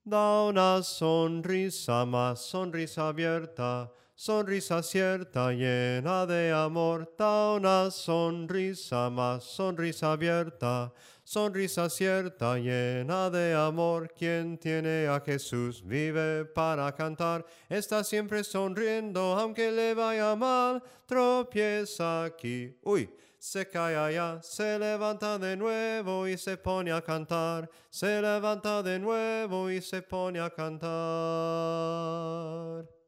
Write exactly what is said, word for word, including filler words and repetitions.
Da una sonrisa más, sonrisa abierta, sonrisa cierta, llena de amor. Da una sonrisa más, sonrisa abierta, sonrisa cierta, llena de amor. Quien tiene a Jesús vive para cantar, está siempre sonriendo aunque le vaya mal. Tropieza aquí, uy, se cae allá, se levanta de nuevo y se pone a cantar. Se levanta de nuevo y se pone a cantar.